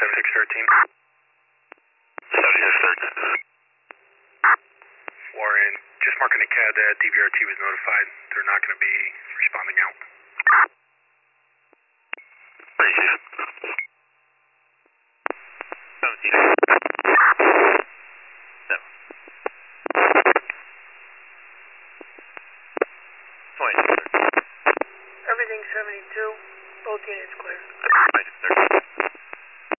7613. 7613. Warren, just marking the CAD that DVRT was notified. They're not going to be responding out. Thank you. 17. 7. 20. Everything 72, both units clear. 30.